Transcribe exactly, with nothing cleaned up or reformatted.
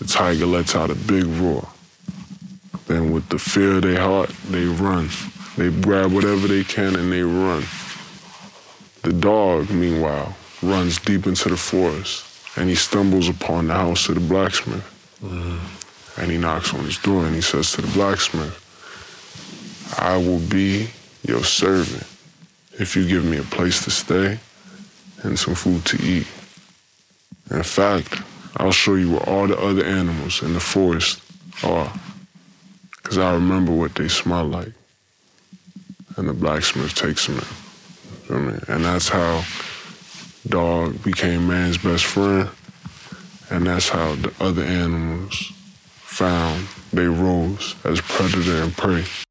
The tiger lets out a big roar. Then with the fear of their heart, they run. They grab whatever they can and they run. The dog, meanwhile, runs deep into the forest and he stumbles upon the house of the blacksmith. Mm. And he knocks on his door and he says to the blacksmith, I will be your servant if you give me a place to stay and some food to eat. In fact, I'll show you where all the other animals in the forest are, because I remember what they smell like. And the blacksmith takes him in. Feel me? And that's how dog became man's best friend, and that's how the other animals found their roles as predator and prey.